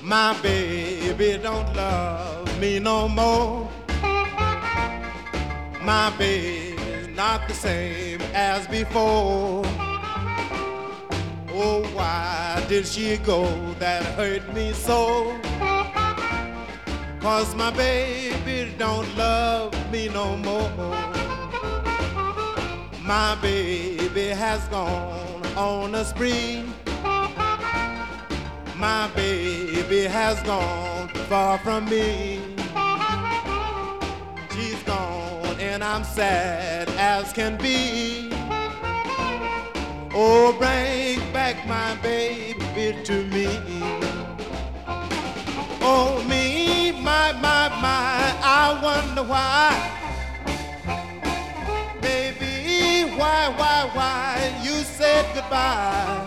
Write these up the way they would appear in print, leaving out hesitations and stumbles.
My baby don't love me no more. My baby's not the same as before. Oh, why did she go? That hurt me so. 'Cause my baby don't love me no more. My baby has gone on a spree. My baby has gone far from me. She's gone and I'm sad as can be. Oh, bring back my baby to me. Oh, me, my, I wonder why. Baby, why you said goodbye?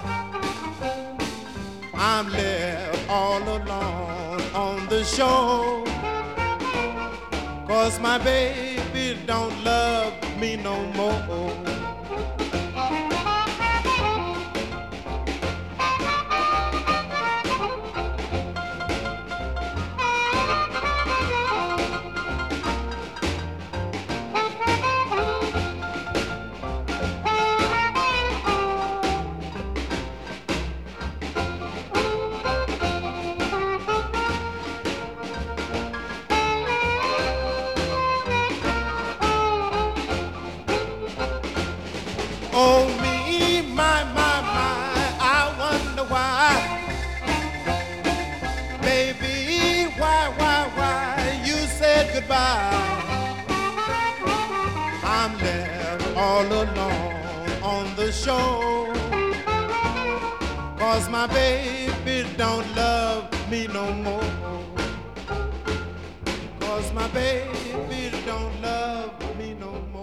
I'm left all alone on the shore. 'Cause my baby don't love me no more. Oh, me, my, I wonder why. Baby, why you said goodbye? I'm left all alone on the shore. 'Cause my baby don't love me no more. 'Cause my baby don't love me no more.